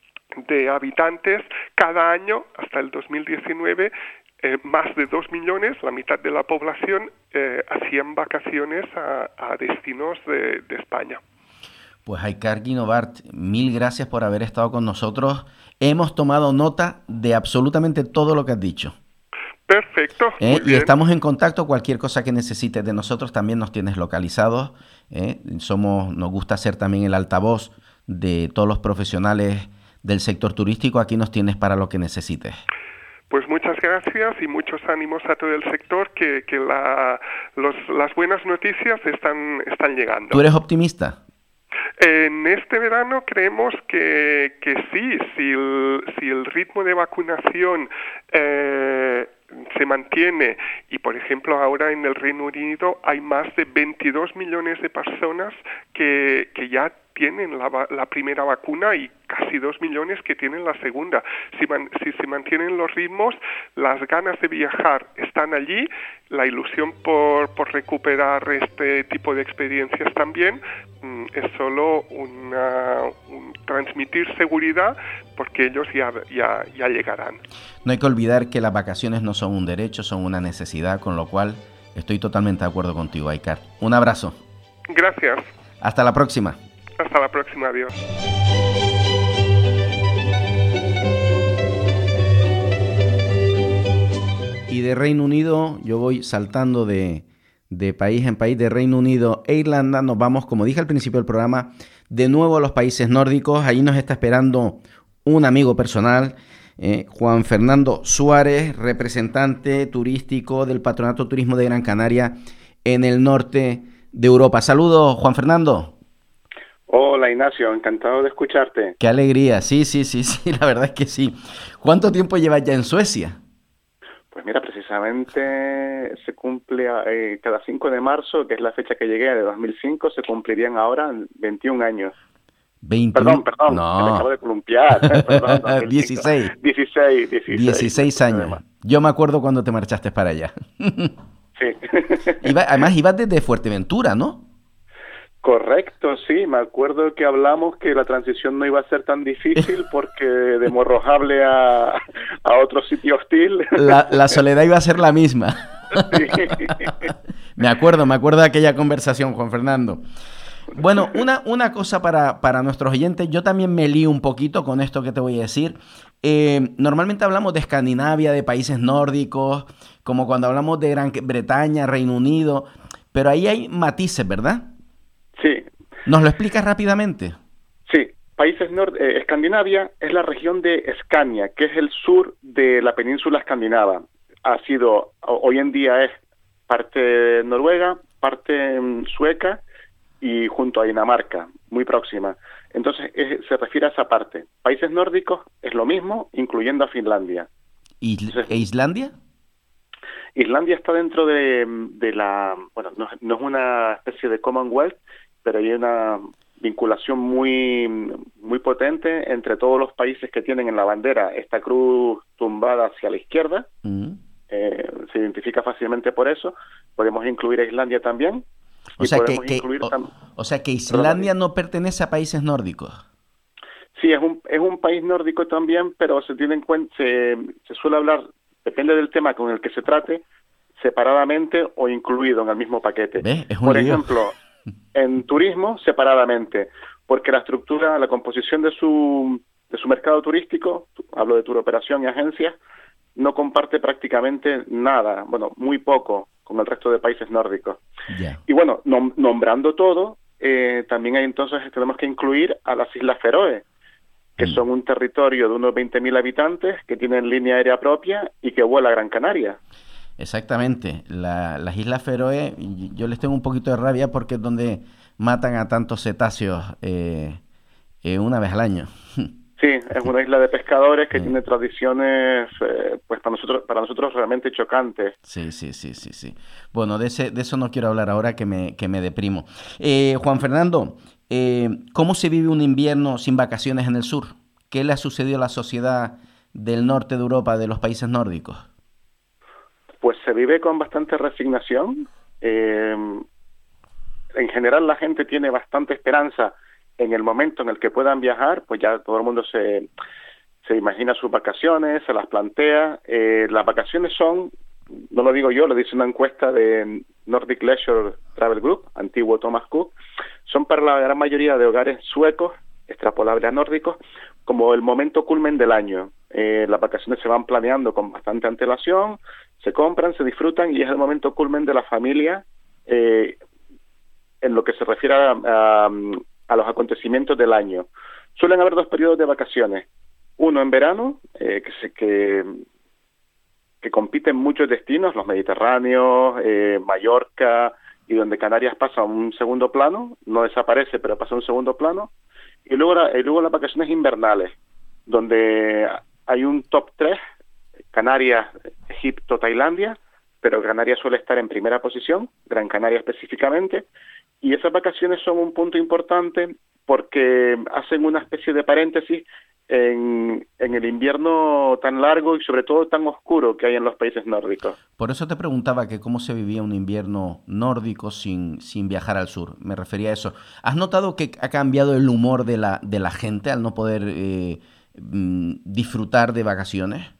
de habitantes, cada año, hasta el dos mil diecinueve, Eh, más de dos millones, la mitad de la población, eh, hacían vacaciones a, a destinos de, de España. Pues Icar Guinovart, mil gracias por haber estado con nosotros. Hemos tomado nota de absolutamente todo lo que has dicho. Perfecto. ¿Eh? Muy Y bien. estamos en contacto. Cualquier cosa que necesites de nosotros también nos tienes localizados. ¿eh? Somos, nos gusta ser también el altavoz de todos los profesionales del sector turístico. Aquí nos tienes para lo que necesites. Pues muchas gracias y muchos ánimos a todo el sector, que, que la, los, las buenas noticias están, están llegando. ¿Tú eres optimista? En este verano creemos que, que sí, si el, si el ritmo de vacunación eh, se mantiene, y por ejemplo ahora en el Reino Unido hay más de veintidós millones de personas que, que ya tienen la, la primera vacuna y casi dos millones que tienen la segunda. Si, man, si se mantienen los ritmos, las ganas de viajar están allí, la ilusión por, por recuperar este tipo de experiencias también, mm, es solo una, un transmitir seguridad, porque ellos ya, ya, ya llegarán. No hay que olvidar que las vacaciones no son un derecho, son una necesidad, con lo cual estoy totalmente de acuerdo contigo, Aikar. Un abrazo. Gracias. Hasta la próxima. Hasta la próxima, adiós. Y de Reino Unido, yo voy saltando de, de país en país, de Reino Unido e Irlanda, nos vamos, como dije al principio del programa, de nuevo a los países nórdicos. Ahí nos está esperando un amigo personal, eh, Juan Fernando Suárez, representante turístico del Patronato Turismo de Gran Canaria en el norte de Europa. Saludos, Juan Fernando. Hola, Ignacio, encantado de escucharte. Qué alegría, sí, sí, sí, sí, la verdad es que sí. ¿Cuánto tiempo llevas ya en Suecia? Pues mira, precisamente se cumple eh, cada cinco de marzo, que es la fecha que llegué, de dos mil cinco, se cumplirían ahora veintiún años. veintiuno, Perdón, perdón, no. me acabo de columpiar. Perdón, dos mil cinco. dieciséis. dieciséis, dieciséis. dieciséis años. Yo me acuerdo cuando te marchaste para allá. Sí. Iba, además ibas desde Fuerteventura, ¿no? Correcto, sí, me acuerdo que hablamos que la transición no iba a ser tan difícil porque de Morrojable a, a otro sitio hostil. La, la soledad iba a ser la misma. Sí. Me acuerdo, me acuerdo de aquella conversación, Juan Fernando. Bueno, una, una cosa para, para nuestros oyentes, yo también me lío un poquito con esto que te voy a decir. Eh, normalmente hablamos de Escandinavia, de países nórdicos, como cuando hablamos de Gran Bretaña, Reino Unido, pero ahí hay matices, ¿verdad? Sí. ¿Nos lo explicas rápidamente? Sí, países nord eh, Escandinavia es la región de Escania, que es el sur de la península escandinava. Ha sido, hoy en día es parte noruega, parte um, sueca y junto a Dinamarca, muy próxima. Entonces es, se refiere a esa parte. Países nórdicos es lo mismo, incluyendo a Finlandia. ¿Y, Entonces, ¿E Islandia? Islandia está dentro de, de la, bueno, no, no es una especie de Commonwealth, pero hay una vinculación muy muy potente entre todos los países que tienen en la bandera esta cruz tumbada hacia la izquierda. Mm. Eh, se identifica fácilmente por eso. Podemos incluir a Islandia también. O sea, que, podemos que, incluir o, tam- o sea que Islandia no pertenece a países nórdicos. Sí, es un es un país nórdico también, pero se tiene en cuenta, se, se suele hablar, depende del tema con el que se trate, separadamente o incluido en el mismo paquete. ¿Ves? Es un Por lío. ejemplo, en turismo separadamente, porque la estructura, la composición de su de su mercado turístico, hablo de tour operación y agencias, no comparte prácticamente nada, bueno, muy poco con el resto de países nórdicos. Ya. Y bueno, nom- nombrando todo, eh, también hay entonces tenemos que incluir a las Islas Feroe, que Mm. son un territorio de unos veinte mil habitantes, que tienen línea aérea propia y que vuela a Gran Canaria. Exactamente. La, las Islas Feroe, y yo les tengo un poquito de rabia porque es donde matan a tantos cetáceos eh, eh, una vez al año. Sí, es una isla de pescadores que Sí. tiene tradiciones, eh, pues para nosotros para nosotros realmente chocantes. Sí, sí, sí, sí, sí. Bueno, de ese, de eso no quiero hablar ahora, que me, que me deprimo. Eh, Juan Fernando, eh, ¿cómo se vive un invierno sin vacaciones en el sur? ¿Qué le ha sucedido a la sociedad del norte de Europa, de los países nórdicos? Pues se vive con bastante resignación. Eh, en general la gente tiene bastante esperanza en el momento en el que puedan viajar, pues ya todo el mundo se, se imagina sus vacaciones, se las plantea. Eh, las vacaciones son, no lo digo yo, lo dice una encuesta de Nordic Leisure Travel Group, antiguo Thomas Cook, son para la gran mayoría de hogares suecos, extrapolables a nórdicos, como el momento culmen del año. eh, las vacaciones se van planeando con bastante antelación, se compran, se disfrutan y es el momento culmen de la familia eh, en lo que se refiere a, a, a los acontecimientos del año. Suelen haber dos periodos de vacaciones, uno en verano, eh, que, se, que, que compiten muchos destinos, los mediterráneos, eh, Mallorca, y donde Canarias pasa a un segundo plano, no desaparece, pero pasa a un segundo plano, y luego, la, y luego las vacaciones invernales, donde hay un top tres, Canarias, Egipto, Tailandia, pero Canarias suele estar en primera posición, Gran Canaria específicamente, y esas vacaciones son un punto importante porque hacen una especie de paréntesis en, en el invierno tan largo y sobre todo tan oscuro que hay en los países nórdicos. Por eso te preguntaba que cómo se vivía un invierno nórdico sin, sin viajar al sur. Me refería a eso. ¿Has notado que ha cambiado el humor de la, de la gente al no poder eh, disfrutar de vacaciones?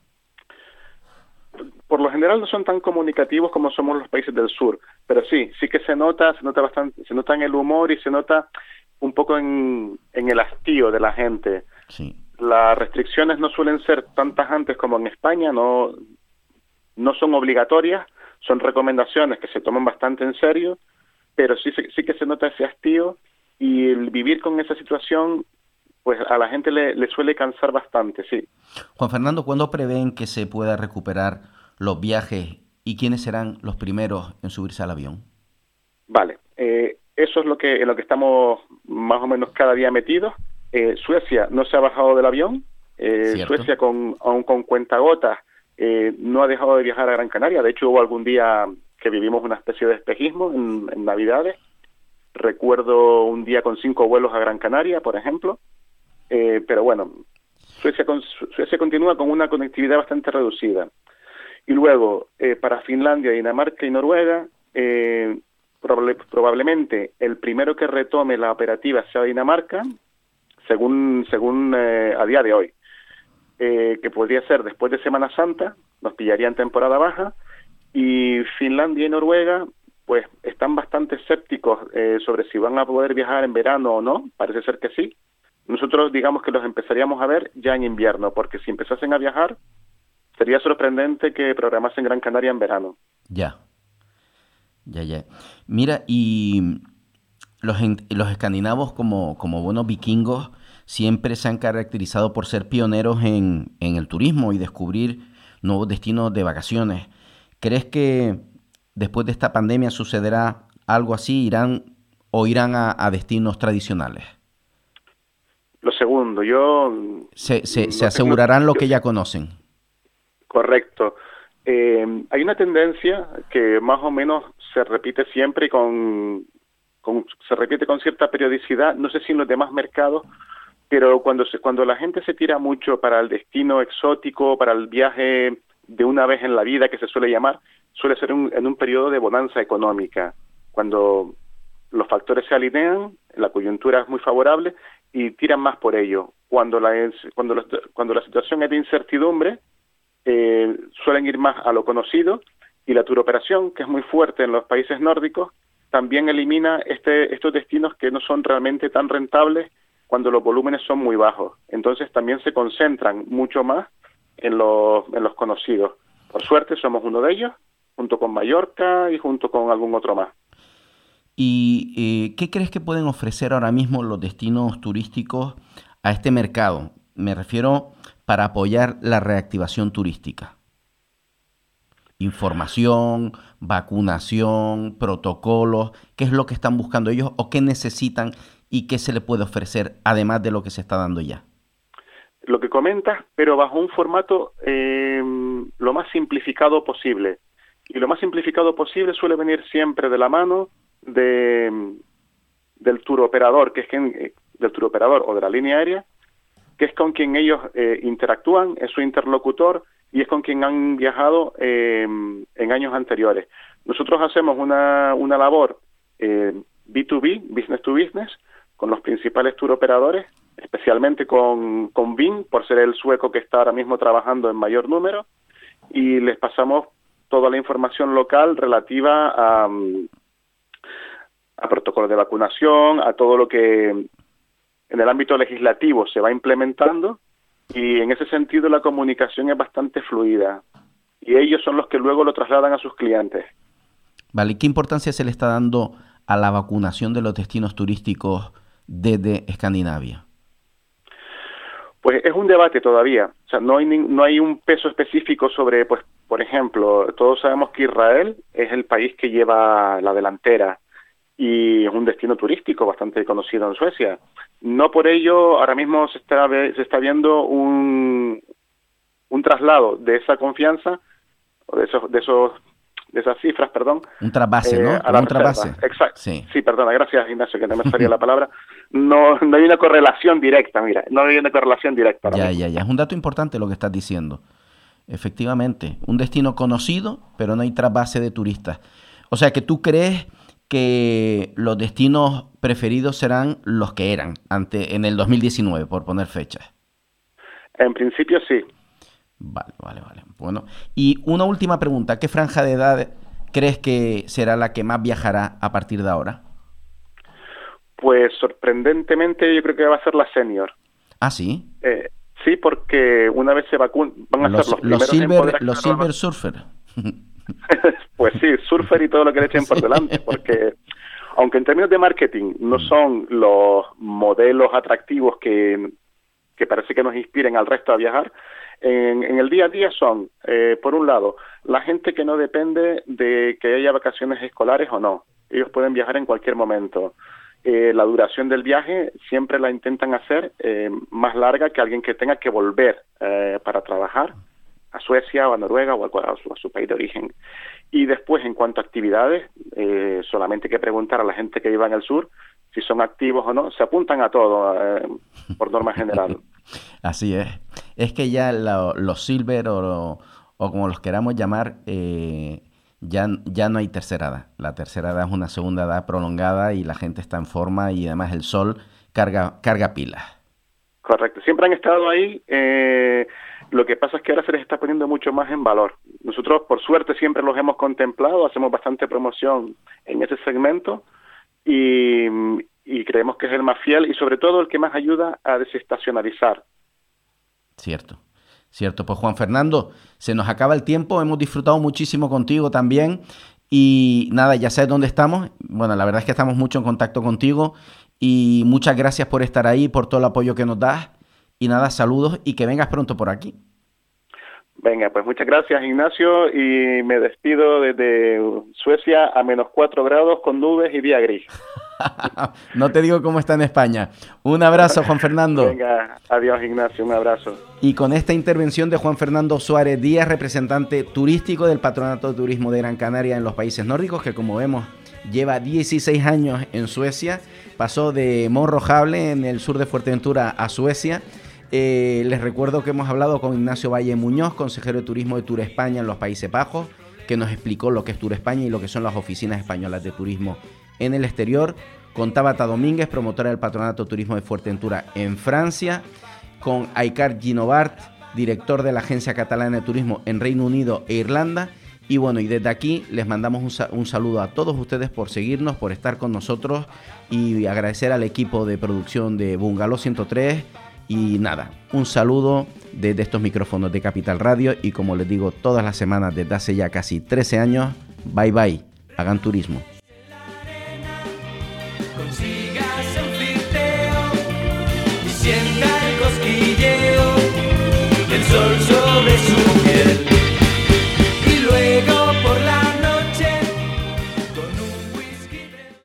Por lo general no son tan comunicativos como somos los países del sur, pero sí, sí que se nota, se nota bastante, se nota en el humor y se nota un poco en, en el hastío de la gente. Sí. Las restricciones no suelen ser tan tajantes como en España, no, no son obligatorias, son recomendaciones que se toman bastante en serio, pero sí, sí que se nota ese hastío y el vivir con esa situación, pues a la gente le, le suele cansar bastante, sí. Juan Fernando, ¿cuándo prevén que se pueda recuperar los viajes y quiénes serán los primeros en subirse al avión? Vale, eh, eso es lo que en lo que estamos más o menos cada día metidos. Eh, Suecia no se ha bajado del avión. Eh, Suecia, con, aun con cuentagotas, eh, no ha dejado de viajar a Gran Canaria. De hecho, hubo algún día que vivimos una especie de espejismo en, en Navidades. Recuerdo un día con cinco vuelos a Gran Canaria, por ejemplo. Eh, pero bueno, Suecia, con, Suecia continúa con una conectividad bastante reducida. Y luego, eh, para Finlandia, Dinamarca y Noruega, eh, probable, probablemente el primero que retome la operativa sea Dinamarca, según según eh, a día de hoy, eh, que podría ser después de Semana Santa, nos pillaría en temporada baja, y Finlandia y Noruega pues están bastante escépticos eh, sobre si van a poder viajar en verano o no, parece ser que sí. Nosotros digamos que los empezaríamos a ver ya en invierno, porque si empezasen a viajar, sería sorprendente que programasen Gran Canaria en verano. Ya, ya, ya. Mira, y Los, los escandinavos, como, como buenos vikingos, siempre se han caracterizado por ser pioneros en, en el turismo y descubrir nuevos destinos de vacaciones. ¿Crees que después de esta pandemia sucederá algo así? ¿Irán o irán a, a destinos tradicionales? Lo segundo, yo... ¿Se, se, se asegurarán lo que ya conocen? Correcto. Eh, hay una tendencia que más o menos se repite siempre y con... Con, se repite con cierta periodicidad, no sé si en los demás mercados, pero cuando se, cuando la gente se tira mucho para el destino exótico, para el viaje de una vez en la vida, que se suele llamar, suele ser un, en un periodo de bonanza económica, cuando los factores se alinean, la coyuntura es muy favorable y tiran más por ello. Cuando la, cuando la, cuando la situación es de incertidumbre, eh, suelen ir más a lo conocido, y la turoperación, que es muy fuerte en los países nórdicos, también elimina este, estos destinos que no son realmente tan rentables cuando los volúmenes son muy bajos. Entonces también se concentran mucho más en los, en los conocidos. Por suerte somos uno de ellos, junto con Mallorca y junto con algún otro más. ¿Y eh, qué crees que pueden ofrecer ahora mismo los destinos turísticos a este mercado? Me refiero para apoyar la reactivación turística. Información, vacunación, protocolos, ¿qué es lo que están buscando ellos o qué necesitan y qué se le puede ofrecer además de lo que se está dando ya? Lo que comentas, pero bajo un formato eh, lo más simplificado posible. Y lo más simplificado posible suele venir siempre de la mano de, del turoperador, que es quien, del turoperador o de la línea aérea, que es con quien ellos eh, interactúan, es su interlocutor, y es con quien han viajado eh, en años anteriores. Nosotros hacemos una, una labor eh, B dos B, business to business, con los principales tour operadores, especialmente con, con Ving, por ser el sueco que está ahora mismo trabajando en mayor número, y les pasamos toda la información local relativa a, a protocolos de vacunación, a todo lo que en el ámbito legislativo se va implementando, y en ese sentido la comunicación es bastante fluida y ellos son los que luego lo trasladan a sus clientes. Vale, ¿qué importancia se le está dando a la vacunación de los destinos turísticos desde Escandinavia? Pues es un debate todavía, o sea, no hay ni, no hay un peso específico sobre, pues, por ejemplo, todos sabemos que Israel es el país que lleva la delantera y es un destino turístico bastante conocido en Suecia. No por ello, ahora mismo se está se está viendo un un traslado de esa confianza o de esos de esos de esas cifras, perdón. Un trasvase, eh, ¿no? A la un trasvase. Exacto. Sí. sí, perdona, gracias Ignacio, que no me salía la palabra. No, no hay una correlación directa, mira, no hay una correlación directa. Ya, ya, ya. Es un dato importante lo que estás diciendo. Efectivamente, un destino conocido, pero no hay trasvase de turistas. O sea que tú crees que los destinos preferidos serán los que eran ante, en el dos mil diecinueve, por poner fechas. En principio sí. Vale, vale, vale. Bueno, y una última pregunta. ¿Qué franja de edad crees que será la que más viajará a partir de ahora? Pues sorprendentemente yo creo que va a ser la senior. ¿Ah, sí? Eh, sí, porque una vez se vacunan, van a los, ser los los primeros silver, en poder los silver surfer. Pues sí, surfer y todo lo que le echen por delante, porque aunque en términos de marketing no son los modelos atractivos que, que parece que nos inspiren al resto a viajar, en, en el día a día son, eh, por un lado, la gente que no depende de que haya vacaciones escolares o no. Ellos pueden viajar en cualquier momento. Eh, la duración del viaje siempre la intentan hacer eh, más larga que alguien que tenga que volver eh, para trabajar a Suecia o a Noruega o a, a, su, a su país de origen. Y después, en cuanto a actividades, eh, solamente hay que preguntar a la gente que vive en el sur si son activos o no. Se apuntan a todo, eh, por norma general. Así es. Es que ya lo, los silver o, o como los queramos llamar, eh, ya, ya no hay tercera edad. La tercera edad es una segunda edad prolongada y la gente está en forma y además el sol carga, carga pilas. Correcto. Siempre han estado ahí. Eh, lo que pasa es que ahora se les está poniendo mucho más en valor. Nosotros, por suerte, siempre los hemos contemplado. Hacemos bastante promoción en ese segmento y, y creemos que es el más fiel y sobre todo el que más ayuda a desestacionalizar. Cierto, cierto. Pues Juan Fernando, se nos acaba el tiempo, hemos disfrutado muchísimo contigo también y nada, ya sabes dónde estamos. Bueno, la verdad es que estamos mucho en contacto contigo y muchas gracias por estar ahí, por todo el apoyo que nos das y nada, saludos y que vengas pronto por aquí. Venga, pues muchas gracias Ignacio y me despido desde Suecia a menos cuatro grados con nubes y día gris. No te digo cómo está en España. Un abrazo, Juan Fernando. Venga, adiós Ignacio, un abrazo. Y con esta intervención de Juan Fernando Suárez Díaz, representante turístico del Patronato de Turismo de Gran Canaria en los países nórdicos, que como vemos lleva dieciséis años en Suecia, pasó de Monrojable en el sur de Fuerteventura a Suecia. Eh, les recuerdo que hemos hablado con Ignacio Valle Muñoz, consejero de turismo de Tour España en los Países Bajos, que nos explicó lo que es Tour España y lo que son las oficinas españolas de turismo en el exterior, con Tabata Domínguez, promotora del Patronato de Turismo de Fuerteventura en Francia, con Aikar Ginovart, director de la Agencia Catalana de Turismo en Reino Unido e Irlanda. Y bueno, y desde aquí les mandamos un, sa- un saludo a todos ustedes por seguirnos, por estar con nosotros y agradecer al equipo de producción de Bungalow ciento tres. Y nada, un saludo desde estos micrófonos de Capital Radio y como les digo todas las semanas desde hace ya casi trece años, bye bye, hagan turismo. Consigas un flirteo y sienta el cosquilleo del sol sobre su